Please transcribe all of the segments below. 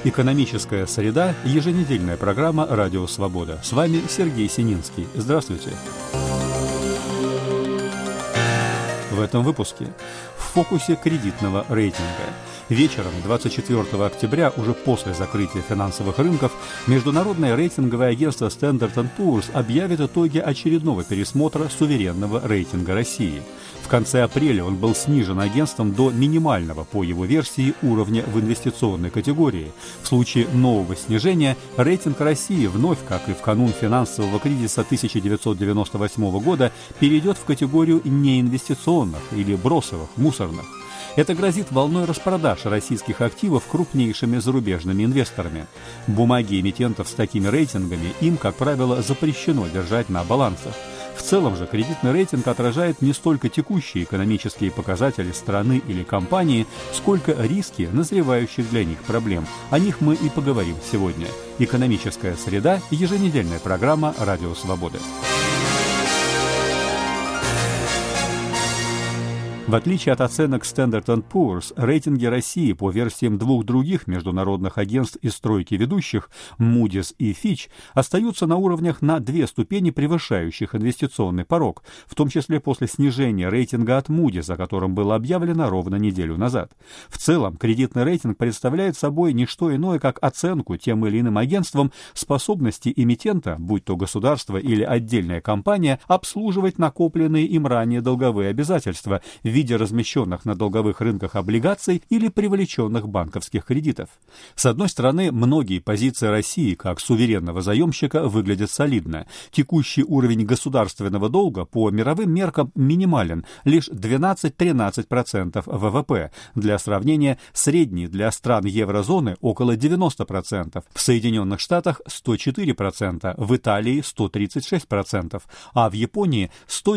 Экономическая среда – еженедельная программа «Радио Свобода». С вами Сергей Сининский. Здравствуйте. В этом выпуске в фокусе кредитного рейтинга. Вечером 24 октября, уже после закрытия финансовых рынков, международное рейтинговое агентство Standard & Poor's объявит итоги очередного пересмотра суверенного рейтинга России. В конце апреля он был снижен агентством до минимального, по его версии, уровня в инвестиционной категории. В случае нового снижения рейтинг России вновь, как и в канун финансового кризиса 1998 года, перейдет в категорию неинвестиционных или бросовых, мусорных. Это грозит волной распродаж российских активов крупнейшими зарубежными инвесторами. Бумаги эмитентов с такими рейтингами им, как правило, запрещено держать на балансах. В целом же кредитный рейтинг отражает не столько текущие экономические показатели страны или компании, сколько риски назревающих для них проблем. О них мы и поговорим сегодня. Экономическая среда – еженедельная программа «Радио Свобода». В отличие от оценок Standard & Poor's, рейтинги России по версиям двух других международных агентств из тройки ведущих, Moody's и Fitch, остаются на уровнях на 2 ступени превышающих инвестиционный порог, в том числе после снижения рейтинга от Moody's, о котором было объявлено ровно неделю назад. В целом, кредитный рейтинг представляет собой не что иное, как оценку тем или иным агентством способности эмитента, будь то государство или отдельная компания, обслуживать накопленные им ранее долговые обязательства в виде размещенных на долговых рынках облигаций или привлеченных банковских кредитов. С одной стороны, многие позиции России как суверенного заемщика выглядят солидно. Текущий уровень государственного долга по мировым меркам минимален, лишь 12-13% ВВП. Для сравнения, средний для стран еврозоны около 90%, в Соединенных Штатах 104%, в Италии 136%, а в Японии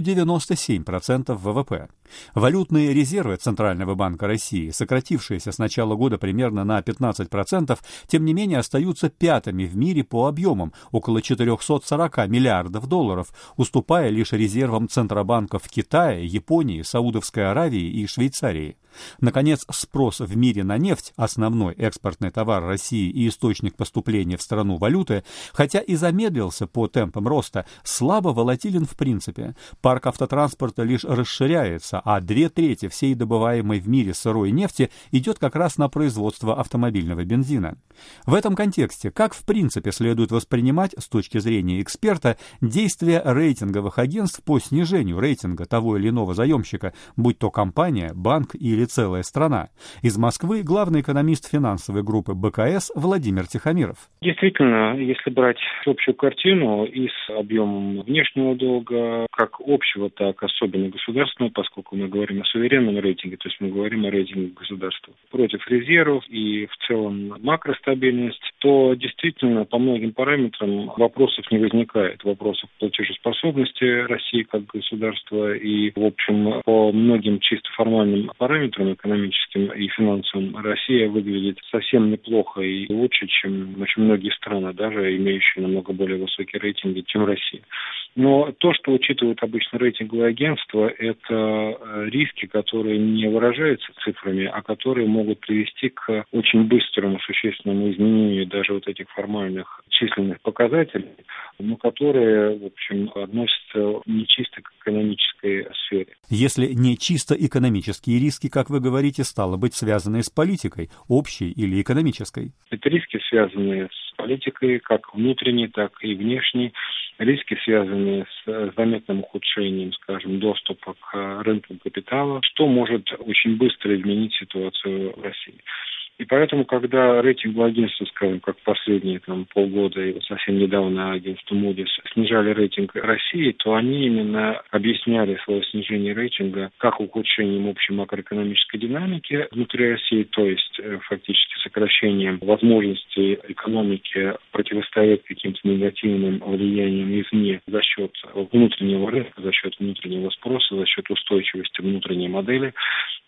197% ВВП. Валютные резервы Центрального банка России, сократившиеся с начала года примерно на 15%, тем не менее остаются пятыми в мире по объемам, около 440 миллиардов долларов, уступая лишь резервам центробанков Китая, Японии, Саудовской Аравии и Швейцарии. Наконец, спрос в мире на нефть, основной экспортный товар России и источник поступления в страну валюты, хотя и замедлился по темпам роста, слабо волатилен в принципе. Парк автотранспорта лишь расширяется, а 2/3 всей добываемой в мире сырой нефти идет как раз на производство автомобильного бензина. В этом контексте, как в принципе следует воспринимать с точки зрения эксперта действия рейтинговых агентств по снижению рейтинга того или иного заемщика, будь то компания, банк или целая страна? Из Москвы главный экономист финансовой группы БКС Владимир Тихомиров. Действительно, если брать общую картину и с объемом внешнего долга, как общего, так особенно государственного, поскольку мы говорим о суверенном рейтинге, то есть мы говорим о рейтинге государства, против резервов и в целом макростабильность, то действительно по многим параметрам вопросов не возникает. Вопросов платежеспособности России как государства и, в общем, по многим чисто формальным параметрам экономическим и финансовым Россия выглядит совсем неплохо и лучше, чем очень многие страны, даже имеющие намного более высокие рейтинги, чем Россия. Но то, что учитывают обычно рейтинговые агентства, это риски, которые не выражаются цифрами, а которые могут привести к очень быстрому, существенному изменению даже вот этих формальных численных показателей, но которые, в общем, относятся не чисто к экономической сфере. Если не чисто экономические риски, как вы говорите, стало быть, связанные с политикой, общей или экономической? Это риски, связанные с политикой, как внутренней, так и внешней. Риски, связанные с заметным ухудшением, скажем, доступа к рынкам капитала, что может очень быстро изменить ситуацию в России. И поэтому, когда рейтинговые агентства, скажем, как последние полгода и совсем недавно агентство Moody's снижали рейтинг России, то они именно объясняли свое снижение рейтинга как ухудшением общей макроэкономической динамики внутри России, то есть фактически сокращением возможностей экономики противостоять каким-то негативным влияниям извне за счет внутреннего рынка, за счет внутреннего спроса, за счет устойчивости внутренней модели.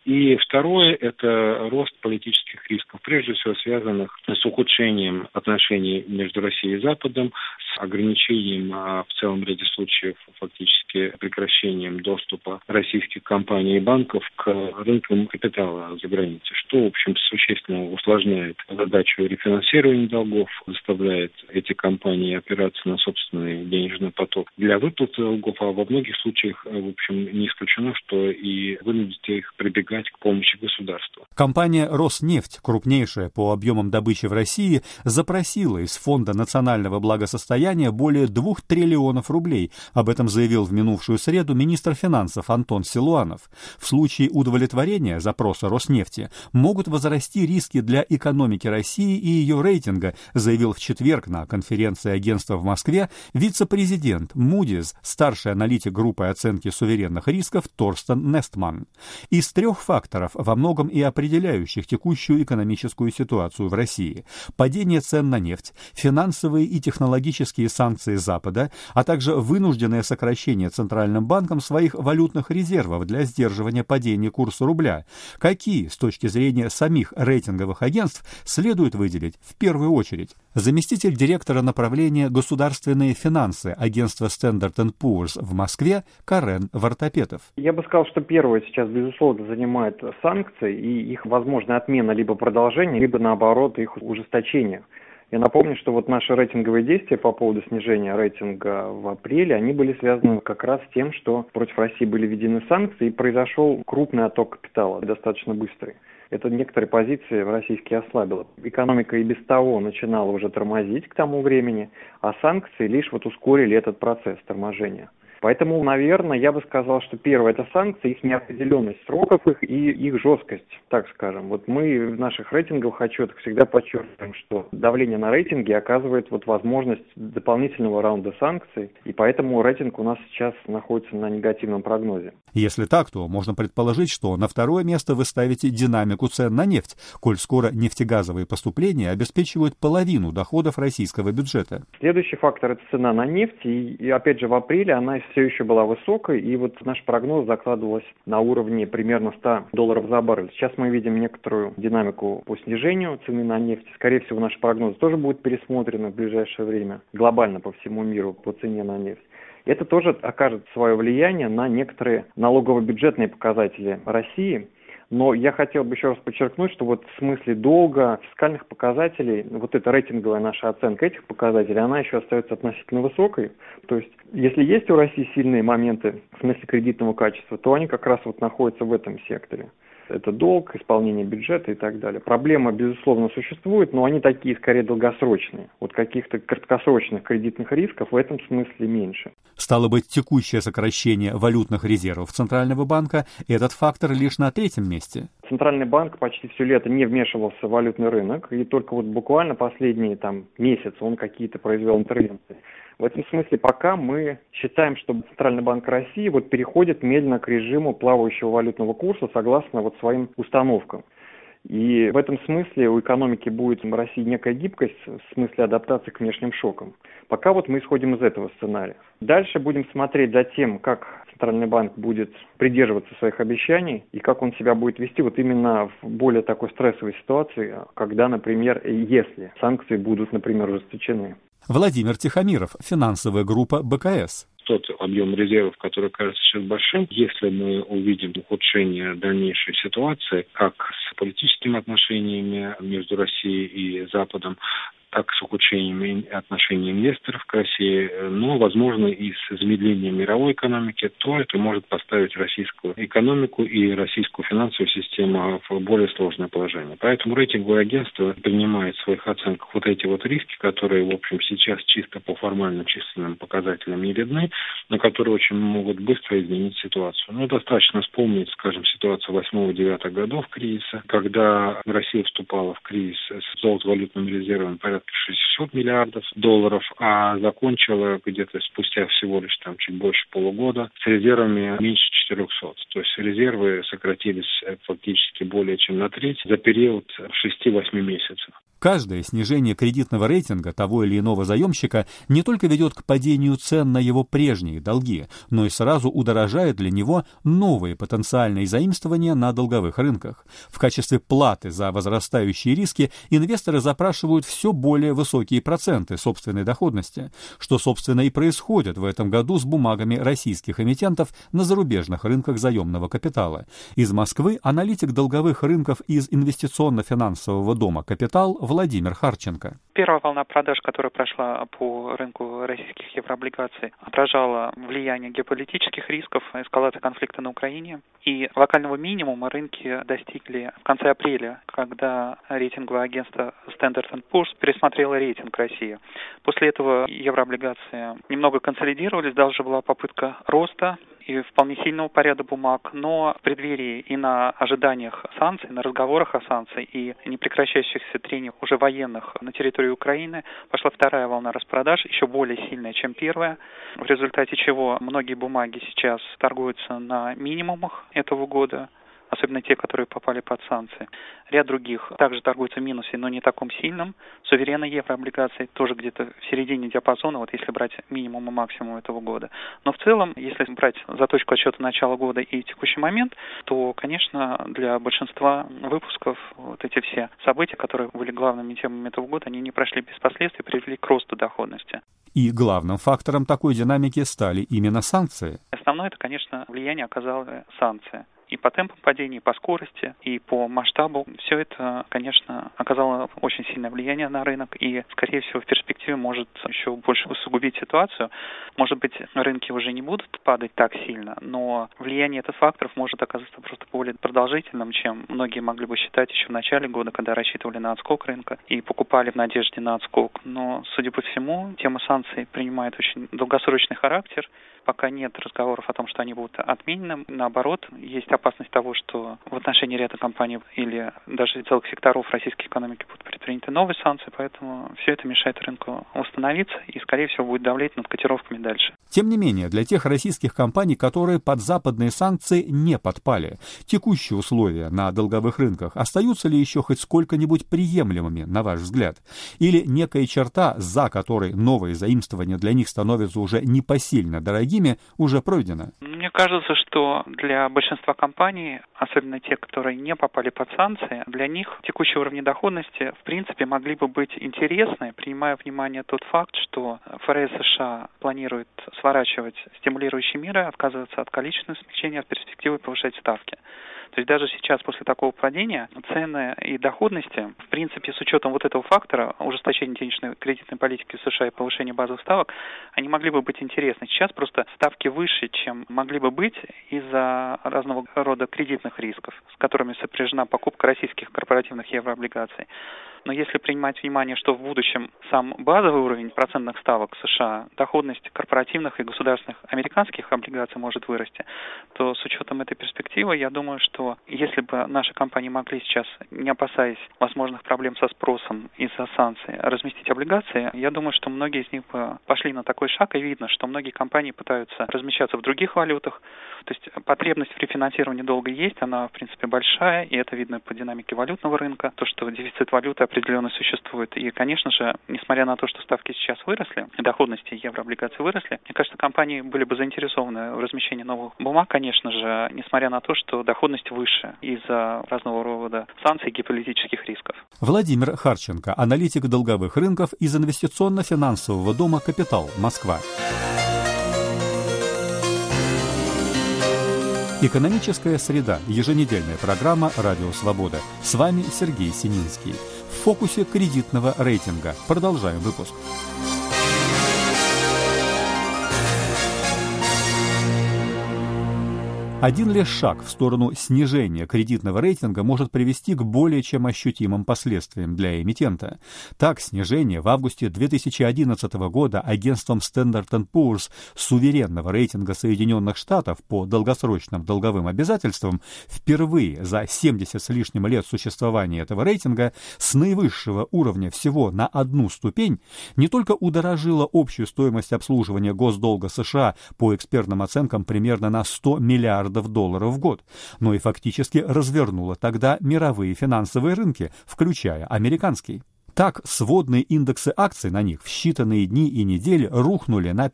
И второе – это рост политических рисков, прежде всего связанных с ухудшением отношений между Россией и Западом, с ограничением, в целом ряде случаев фактически прекращением доступа российских компаний и банков к рынкам капитала за границей, что, в общем, существенно усложняет задачу рефинансирования долгов, заставляет эти компании опираться на собственный денежный поток для выплаты долгов, а во многих случаях, в общем, не исключено, что и вынудит их прибегать к помощи государства. Компания «Роснефть», крупнейшая по объемам добычи в России, запросила из Фонда национального благосостояния более 2 триллионов рублей. Об этом заявил в минувшую среду министр финансов Антон Силуанов. В случае удовлетворения запроса «Роснефти» могут возрасти риски для экономики России и ее рейтинга, заявил в четверг на конференции агентства в Москве вице-президент Moody's, старший аналитик группы оценки суверенных рисков Торстен Нестман. Из 3 факторов, во многом и определяющих текущую экономическую ситуацию в России: падение цен на нефть, финансовые и технологические санкции Запада, а также вынужденное сокращение Центральным банком своих валютных резервов для сдерживания падения курса рубля. Какие, с точки зрения самих рейтинговых агентств, следует выделить в первую очередь? Заместитель директора направления «Государственные финансы» агентства Standard & Poor's в Москве Карен Вартапетов. Я бы сказал, что первое сейчас, безусловно, занимает санкции и их возможная отмена либо продолжение, либо, наоборот, их ужесточение. Я напомню, что вот наши рейтинговые действия по поводу снижения рейтинга в апреле, они были связаны как раз с тем, что против России были введены санкции и произошел крупный отток капитала, достаточно быстрый. Это некоторые позиции российские ослабило. Экономика и без того начинала уже тормозить к тому времени, а санкции лишь вот ускорили этот процесс торможения. Поэтому, наверное, я бы сказал, что первое – это санкции, их неопределенность сроков их и их жесткость, так скажем. Вот мы в наших рейтинговых отчетах всегда подчеркиваем, что давление на рейтинги оказывает вот возможность дополнительного раунда санкций, и поэтому рейтинг у нас сейчас находится на негативном прогнозе. Если так, то можно предположить, что на второе место вы ставите динамику цен на нефть, коль скоро нефтегазовые поступления обеспечивают половину доходов российского бюджета. Следующий фактор – это цена на нефть, и опять же в апреле она все еще была высокой, и вот наш прогноз закладывалась на уровне примерно $100 за баррель. Сейчас мы видим некоторую динамику по снижению цены на нефть. Скорее всего, наши прогнозы тоже будут пересмотрены в ближайшее время, глобально по всему миру по цене на нефть. Это тоже окажет свое влияние на некоторые налогово-бюджетные показатели России. Но я хотел бы еще раз подчеркнуть, что вот в смысле долга, фискальных показателей, вот эта рейтинговая наша оценка этих показателей, она еще остается относительно высокой. То есть, если есть у России сильные моменты в смысле кредитного качества, то они как раз вот находятся в этом секторе. Это долг, исполнение бюджета и так далее. Проблема, безусловно, существует, но они такие, скорее, долгосрочные. Вот каких-то краткосрочных кредитных рисков в этом смысле меньше. Стало быть, текущее сокращение валютных резервов Центрального банка – этот фактор лишь на 3-м месте. Центральный банк почти все лето не вмешивался в валютный рынок, и только вот буквально последние месяцы он какие-то произвел интервенции. В этом смысле пока мы считаем, что Центральный банк России вот переходит медленно к режиму плавающего валютного курса согласно вот своим установкам. И в этом смысле у экономики будет в России некая гибкость в смысле адаптации к внешним шокам. Пока вот мы исходим из этого сценария. Дальше будем смотреть за тем, как Центральный банк будет придерживаться своих обещаний и как он себя будет вести вот именно в более такой стрессовой ситуации, когда, например, если санкции будут, например, ужесточены. Владимир Тихомиров, финансовая группа БКС. Тот объем резервов, который кажется сейчас большим, если мы увидим ухудшение дальнейшей ситуации, как с политическими отношениями между Россией и Западом, так с ухудшением отношений инвесторов к России, но, возможно, и с замедлением мировой экономики, то это может поставить российскую экономику и российскую финансовую систему в более сложное положение. Поэтому рейтинговое агентство принимает в своих оценках вот эти вот риски, которые, в общем, сейчас чисто по формальным численным показателям не видны, но которые очень могут быстро изменить ситуацию. Ну, достаточно вспомнить, скажем, ситуацию 8-9 годов кризиса, когда Россия вступала в кризис с золотовалютным резервом порядка 600 миллиардов долларов, а закончила где-то спустя всего лишь чуть больше полугода с резервами меньше 400. То есть резервы сократились фактически более чем на треть за период 6-8 месяцев. Каждое снижение кредитного рейтинга того или иного заемщика не только ведет к падению цен на его прежние долги, но и сразу удорожает для него новые потенциальные заимствования на долговых рынках. В качестве платы за возрастающие риски инвесторы запрашивают все более высокие проценты собственной доходности, что, собственно, и происходит в этом году с бумагами российских эмитентов на зарубежных рынках заемного капитала. Из Москвы аналитик долговых рынков из инвестиционно-финансового дома «Капитал» Владимир Харченко. Первая волна продаж, которая прошла по рынку российских еврооблигаций, отражала влияние геополитических рисков, эскалации конфликта на Украине. И локального минимума рынки достигли в конце апреля, когда рейтинговое агентство Standard & Poor's пересмотрело рейтинг России. После этого еврооблигации немного консолидировались, даже была попытка роста и вполне сильного порядка бумаг, но в преддверии и на ожиданиях санкций, на разговорах о санкциях и непрекращающихся трениях уже военных на территории Украины пошла вторая волна распродаж, еще более сильная, чем первая, в результате чего многие бумаги сейчас торгуются на минимумах этого года, особенно те, которые попали под санкции. Ряд других также торгуются в минусе, но не таком сильном. Суверенные еврооблигации тоже где-то в середине диапазона, вот если брать минимум и максимум этого года. Но в целом, если брать за точку отсчета начала года и текущий момент, то, конечно, для большинства выпусков вот эти все события, которые были главными темами этого года, они не прошли без последствий, привели к росту доходности. И главным фактором такой динамики стали именно санкции. Основное, это, конечно, влияние оказала санкция. И по темпу падения, и по скорости, и по масштабу. Все это, конечно, оказало очень сильное влияние на рынок и, скорее всего, в перспективе может еще больше усугубить ситуацию. Может быть, рынки уже не будут падать так сильно, но влияние этих факторов может оказаться просто более продолжительным, чем многие могли бы считать еще в начале года, когда рассчитывали на отскок рынка и покупали в надежде на отскок. Но, судя по всему, тема санкций принимает очень долгосрочный характер. Пока нет разговоров о том, что они будут отменены. Наоборот, есть опасность того, что в отношении ряда компаний или даже целых секторов российской экономики будут предприняты новые санкции, поэтому все это мешает рынку восстановиться и, скорее всего, будет давлеть над котировками дальше. Тем не менее, для тех российских компаний, которые под западные санкции не подпали, текущие условия на долговых рынках остаются ли еще хоть сколько-нибудь приемлемыми, на ваш взгляд? Или некая черта, за которой новые заимствования для них становятся уже непосильно дорогими, уже пройдено? Мне кажется, что для большинства компаний, особенно те, которые не попали под санкции, для них текущие уровни доходности в принципе могли бы быть интересны, принимая во внимание тот факт, что ФРС США планирует сворачивать стимулирующие меры, отказываться от количественного смягчения, от перспективы повышать ставки. То есть даже сейчас, после такого падения, цены и доходности, в принципе, с учетом вот этого фактора, ужесточения денежной кредитной политики в США и повышения базовых ставок, они могли бы быть интересны. Сейчас просто ставки выше, чем могли бы быть из-за разного рода кредитных рисков, с которыми сопряжена покупка российских корпоративных еврооблигаций. Но если принимать в внимание, что в будущем сам базовый уровень процентных ставок США, доходность корпоративных и государственных американских облигаций может вырасти, то с учетом этой перспективы, я думаю, что если бы наши компании могли сейчас, не опасаясь возможных проблем со спросом из-за санкций, разместить облигации, я думаю, что многие из них бы пошли на такой шаг, и видно, что многие компании пытаются размещаться в других валютах. То есть потребность в рефинансировании долга есть, она, в принципе, большая, и это видно по динамике валютного рынка, то, что дефицит валюты определенно существует. И, конечно же, несмотря на то, что ставки сейчас выросли, доходности еврооблигаций выросли, мне кажется, компании были бы заинтересованы в размещении новых бумаг, конечно же, несмотря на то, что доходность выше из-за разного рода санкций и геополитических рисков. Владимир Харченко, аналитик долговых рынков из инвестиционно-финансового дома «Капитал», Москва. Экономическая среда. Еженедельная программа «Радио Свобода». С вами Сергей Сининский. В фокусе кредитного рейтинга. Продолжаем выпуск. Один лишь шаг в сторону снижения кредитного рейтинга может привести к более чем ощутимым последствиям для эмитента. Так, снижение в августе 2011 года агентством Standard & Poor's суверенного рейтинга Соединенных Штатов по долгосрочным долговым обязательствам впервые за 70 с лишним лет существования этого рейтинга с наивысшего уровня всего на одну ступень не только удорожило общую стоимость обслуживания госдолга США по экспертным оценкам примерно на $100 миллиардов в год, но и фактически развернула тогда мировые финансовые рынки, включая американский. Так, сводные индексы акций на них в считанные дни и недели рухнули на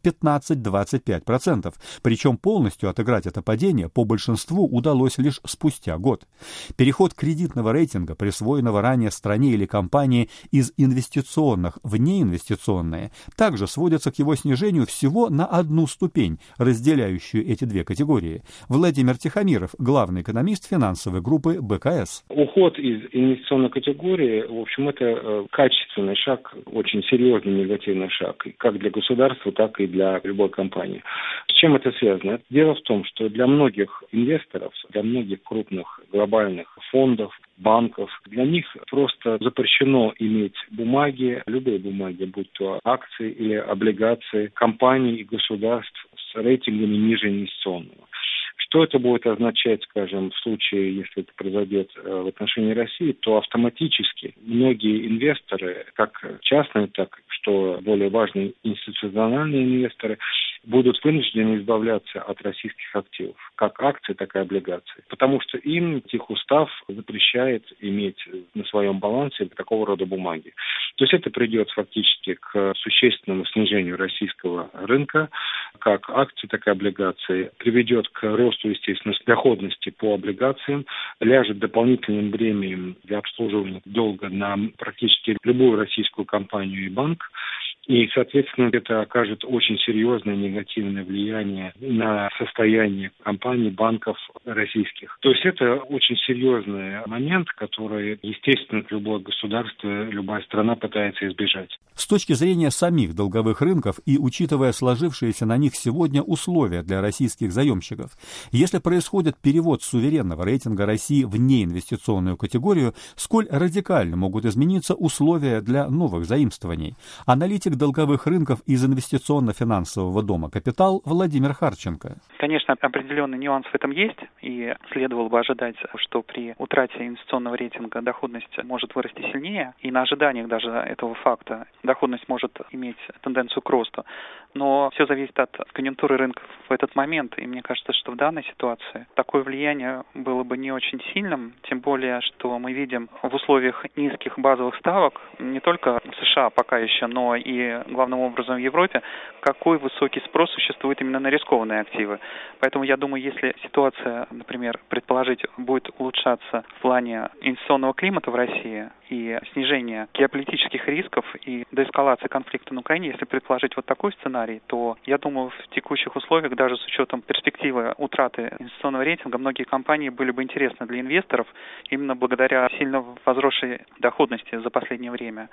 15-25%, причем полностью отыграть это падение по большинству удалось лишь спустя год. Переход кредитного рейтинга, присвоенного ранее стране или компании из инвестиционных в неинвестиционные, также сводится к его снижению всего на одну ступень, разделяющую эти две категории. Владимир Тихомиров, главный экономист финансовой группы БКС. Уход из инвестиционной категории, в общем, это качественный шаг, очень серьезный негативный шаг, как для государства, так и для любой компании. С чем это связано? Дело в том, что для многих инвесторов, для многих крупных глобальных фондов, банков, для них просто запрещено иметь бумаги, любые бумаги, будь то акции или облигации компаний и государств с рейтингами ниже инвестиционного. Что это будет означать, скажем, в случае, если это произойдет в отношении России, то автоматически многие инвесторы, как частные, так что более важные институциональные инвесторы, будут вынуждены избавляться от российских активов, как акций, так и облигаций. Потому что им техустав запрещает иметь на своем балансе такого рода бумаги. То есть это придет фактически к существенному снижению российского рынка, как акций, так и облигаций, приведет к росту, естественно, доходности по облигациям, ляжет дополнительным бременем для обслуживания долга на практически любую российскую компанию и банк. И, соответственно, это окажет очень серьезное негативное влияние на состояние компаний, банков российских. То есть это очень серьезный момент, который, естественно, любое государство, любая страна пытается избежать. С точки зрения самих долговых рынков и учитывая сложившиеся на них сегодня условия для российских заемщиков, если происходит перевод суверенного рейтинга России в неинвестиционную категорию, сколь радикально могут измениться условия для новых заимствований? Аналитик долговых рынков из инвестиционно-финансового дома «Капитал» Владимир Харченко. Конечно, определенный нюанс в этом есть, и следовало бы ожидать, что при утрате инвестиционного рейтинга доходность может вырасти сильнее, и на ожиданиях даже этого факта доходность может иметь тенденцию к росту. Но все зависит от конъюнктуры рынка в этот момент, и мне кажется, что в данной ситуации такое влияние было бы не очень сильным, тем более, что мы видим в условиях низких базовых ставок не только в США пока еще, но и главным образом в Европе, какой высокий спрос существует именно на рискованные активы. Поэтому я думаю, если ситуация, например, предположить, будет улучшаться в плане инвестиционного климата в России и снижения геополитических рисков и деэскалации конфликта на Украине, если предположить вот такой сценарий, то я думаю, в текущих условиях, даже с учетом перспективы утраты инвестиционного рейтинга, многие компании были бы интересны для инвесторов именно благодаря сильно возросшей доходности за последнее время.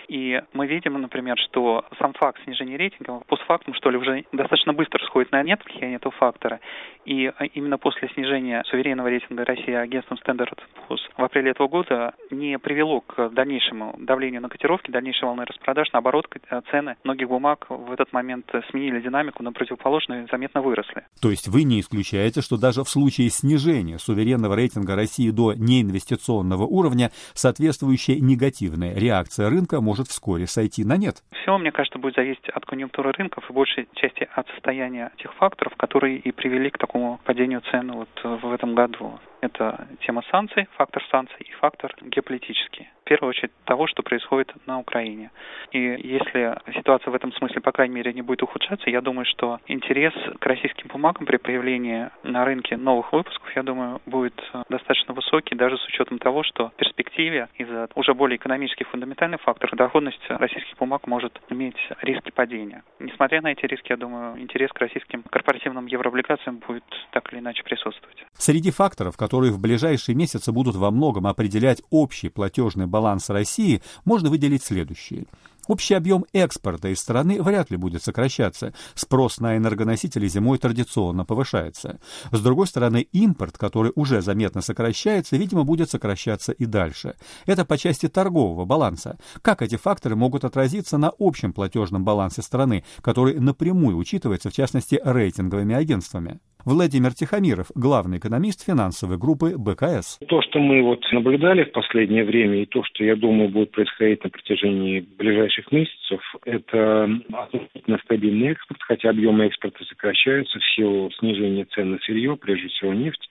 И мы видим, например, что сам факт снижения рейтинга постфактум, что ли, уже достаточно быстро сходит на нет влияние этого фактора. И именно после снижения суверенного рейтинга России агентством Standard & Poor's в апреле этого года не привело к дальнейшему давлению на котировки, дальнейшей волны распродаж. Наоборот, цены многих бумаг в этот момент сменили динамику на противоположную и заметно выросли. То есть вы не исключаете, что даже в случае снижения суверенного рейтинга России до неинвестиционного уровня соответствующая негативная реакция рынка может вскоре сойти на нет? Все, мне кажется, будет зависеть от конъюнктуры рынков и большей части от состояния тех факторов, которые и привели к такому падению цен вот в этом году. Это тема санкций, фактор санкций и фактор геополитический. В первую очередь того, что происходит на Украине. И если ситуация в этом смысле, по крайней мере, не будет ухудшаться, я думаю, что интерес к российским бумагам при появлении на рынке новых выпусков, я думаю, будет достаточно высокий, даже с учетом того, что в перспективе из-за уже более экономических фундаментальных факторов доходность российских бумаг может иметь риски падения. Несмотря на эти риски, я думаю, интерес к российским корпоративным еврооблигациям будет так или иначе присутствовать. Среди факторов, которые в ближайшие месяцы будут во многом определять общий платежный баланс России, можно выделить следующие. Общий объем экспорта из страны вряд ли будет сокращаться. Спрос на энергоносители зимой традиционно повышается. С другой стороны, импорт, который уже заметно сокращается, видимо, будет сокращаться и дальше. Это по части торгового баланса. Как эти факторы могут отразиться на общем платежном балансе страны, который напрямую учитывается, в частности, рейтинговыми агентствами? Владимир Тихомиров, главный экономист финансовой группы БКС. То, что мы наблюдали в последнее время, и то, что, я думаю, будет происходить на протяжении ближайших месяцев, это относительно стабильный экспорт, хотя объемы экспорта сокращаются в силу снижения цен на сырье, прежде всего нефть.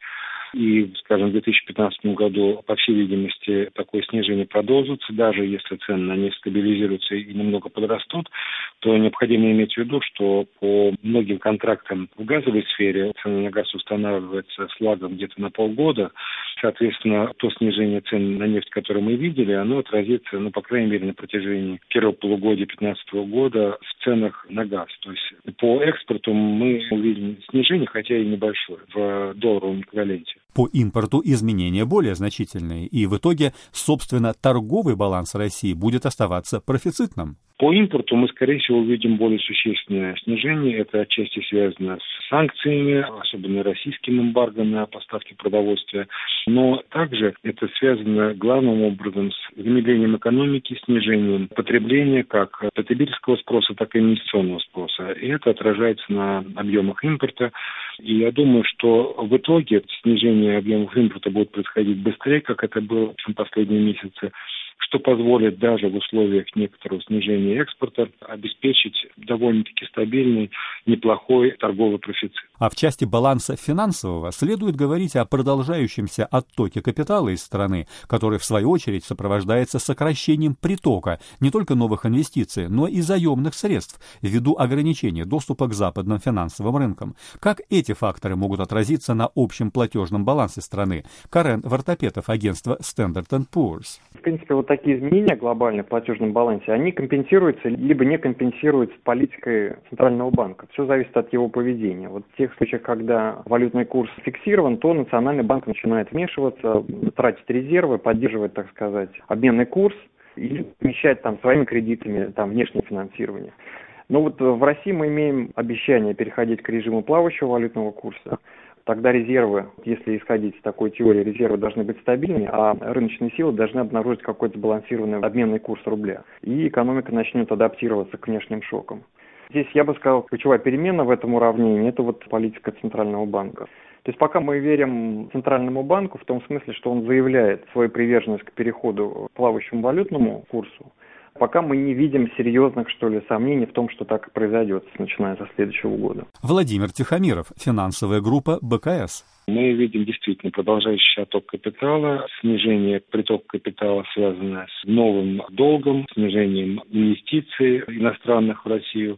И, скажем, в 2015 году, по всей видимости, такое снижение продолжится. Даже если цены на нефть стабилизируются и немного подрастут, то необходимо иметь в виду, что по многим контрактам в газовой сфере цена на газ устанавливается с лагом где-то на полгода. Соответственно, то снижение цен на нефть, которое мы видели, оно отразится, по крайней мере, на протяжении первого полугодия 2015 года в ценах на газ. То есть по экспорту мы увидим снижение, хотя и небольшое, в долларовом эквиваленте. По импорту изменения более значительные, и в итоге, собственно, торговый баланс России будет оставаться профицитным. По импорту мы, скорее всего, увидим более существенное снижение. Это отчасти связано с санкциями, особенно российским эмбарго на поставки продовольствия. Но также это связано главным образом с замедлением экономики, снижением потребления как потребительского спроса, так и инвестиционного спроса. И это отражается на объемах импорта. И я думаю, что в итоге снижение объемов импорта будет происходить быстрее, как это было в последние месяцы, что позволит даже в условиях некоторого снижения экспорта обеспечить довольно-таки стабильный, неплохой торговый профицит. А в части баланса финансового следует говорить о продолжающемся оттоке капитала из страны, который, в свою очередь, сопровождается сокращением притока не только новых инвестиций, но и заемных средств ввиду ограничения доступа к западным финансовым рынкам. Как эти факторы могут отразиться на общем платежном балансе страны? Карен Вартапетов, агентство Standard & Poor's. В принципе, вот такие изменения глобально в платежном балансе, они компенсируются, либо не компенсируются политикой Центрального банка. Все зависит от его поведения. Вот в тех случаях, когда валютный курс фиксирован, то Национальный банк начинает вмешиваться, тратить резервы, поддерживать, так сказать, обменный курс и замещать своими кредитами внешнее финансирование. Но вот в России мы имеем обещание переходить к режиму плавающего валютного курса. Тогда резервы, если исходить из такой теории, резервы должны быть стабильными, а рыночные силы должны обнаружить какой-то сбалансированный обменный курс рубля. И экономика начнет адаптироваться к внешним шокам. Здесь, я бы сказал, ключевая перемена в этом уравнении – это политика Центрального банка. То есть пока мы верим Центральному банку в том смысле, что он заявляет свою приверженность к переходу к плавающему валютному курсу, пока мы не видим серьезных, сомнений в том, что так и произойдет, начиная со следующего года. Владимир Тихомиров, финансовая группа БКС. Мы видим действительно продолжающий отток капитала, снижение притока капитала, связанное с новым долгом, снижением инвестиций иностранных в Россию.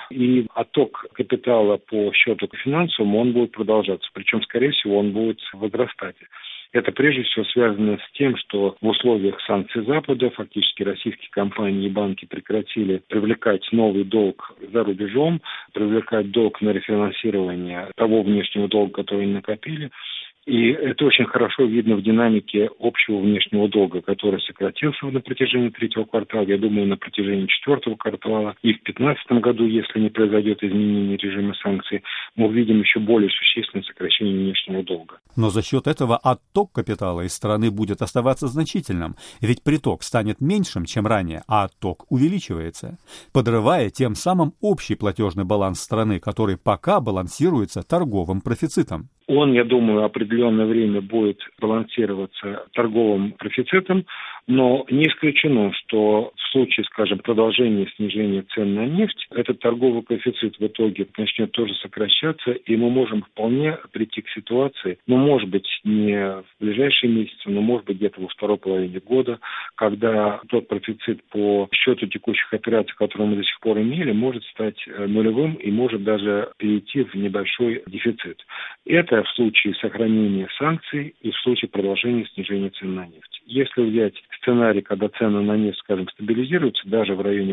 И отток капитала по счету финансовому, он будет продолжаться. Причем, скорее всего, он будет возрастать. Это прежде всего связано с тем, что в условиях санкций Запада фактически российские компании и банки прекратили привлекать новый долг за рубежом, привлекать долг на рефинансирование того внешнего долга, который они накопили. И это очень хорошо видно в динамике общего внешнего долга, который сократился на протяжении третьего квартала, я думаю, на протяжении четвертого квартала. И в 2015 году, если не произойдет изменение режима санкций, мы увидим еще более существенное сокращение внешнего долга. Но за счет этого отток капитала из страны будет оставаться значительным, ведь приток станет меньшим, чем ранее, а отток увеличивается, подрывая тем самым общий платежный баланс страны, который пока балансируется торговым профицитом. Он, я думаю, определенное время будет балансироваться торговым профицитом, но не исключено, что в случае, скажем, продолжения снижения цен на нефть, этот торговый коэффициент в итоге начнет тоже сокращаться, и мы можем вполне прийти к ситуации, может быть, не в ближайшие месяцы, но, может быть, где-то во второй половине года, когда тот профицит по счету текущих операций, которые мы до сих пор имели, может стать нулевым и может даже перейти в небольшой дефицит. Это в случае сохранения санкций и в случае продолжения снижения цен на нефть. Если взять сценарий, когда цены на нефть, скажем, стабилизируются даже в районе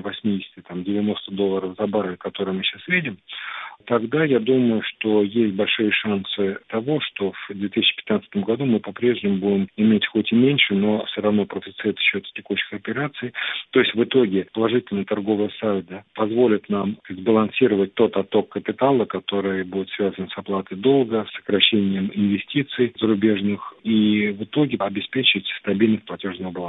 80-90 долларов за баррель, который мы сейчас видим, тогда я думаю, что есть большие шансы того, что в 2015 году мы по-прежнему будем иметь хоть и меньше, но все равно профицит в счете текущих операций. То есть в итоге положительная торговая сальдо позволит нам сбалансировать тот отток капитала, который будет связан с оплатой долга, с сокращением инвестиций зарубежных и в итоге обеспечить стабильность платежного баланса.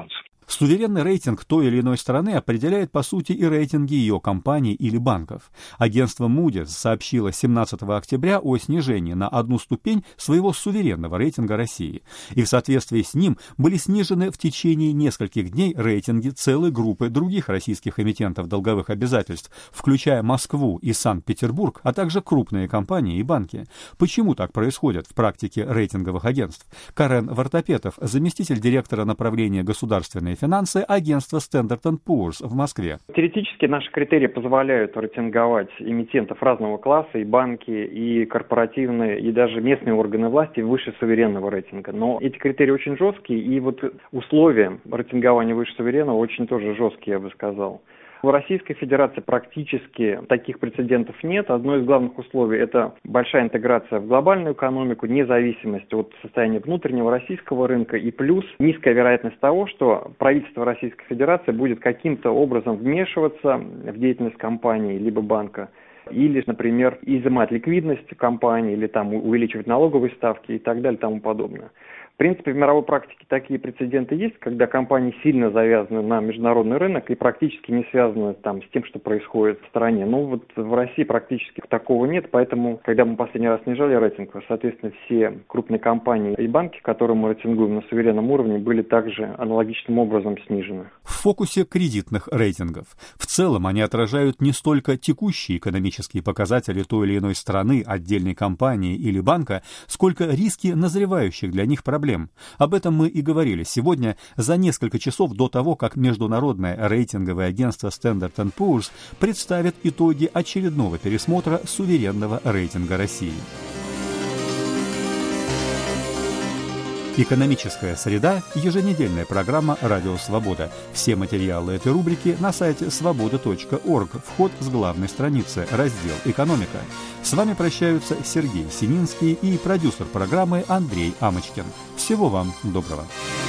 Суверенный рейтинг той или иной страны определяет, по сути, и рейтинги ее компаний или банков. Агентство Moody's сообщило 17 октября о снижении на 1 ступень своего суверенного рейтинга России. И в соответствии с ним были снижены в течение нескольких дней рейтинги целой группы других российских эмитентов долговых обязательств, включая Москву и Санкт-Петербург, а также крупные компании и банки. Почему так происходит в практике рейтинговых агентств? Карен Вартапетов, заместитель директора направления государственной финансы агентства Standard & Poor's в Москве. Теоретически наши критерии позволяют рейтинговать эмитентов разного класса, и банки, и корпоративные, и даже местные органы власти выше суверенного рейтинга. Но эти критерии очень жесткие, и вот условия рейтингования выше суверенного очень тоже жесткие, я бы сказал. В Российской Федерации практически таких прецедентов нет. Одно из главных условий – это большая интеграция в глобальную экономику, независимость от состояния внутреннего российского рынка и плюс низкая вероятность того, что правительство Российской Федерации будет каким-то образом вмешиваться в деятельность компании либо банка, или, например, изымать ликвидность компании, или там увеличивать налоговые ставки и так далее и тому подобное. В принципе, в мировой практике такие прецеденты есть, когда компании сильно завязаны на международный рынок и практически не связаны там с тем, что происходит в стране. Но вот в России практически такого нет, поэтому, когда мы последний раз снижали рейтинг, соответственно, все крупные компании и банки, которые мы рейтингуем на суверенном уровне, были также аналогичным образом снижены. В фокусе кредитных рейтингов. В целом они отражают не столько текущие экономические показатели той или иной страны, отдельной компании или банка, сколько риски назревающих для них проблем. Об этом мы и говорили сегодня, за несколько часов до того, как международное рейтинговое агентство Standard & Poor's представит итоги очередного пересмотра суверенного рейтинга России. Экономическая среда – еженедельная программа «Радио Свобода». Все материалы этой рубрики на сайте svoboda.org. Вход с главной страницы, раздел «Экономика». С вами прощаются Сергей Сининский и продюсер программы Андрей Амочкин. Всего вам доброго.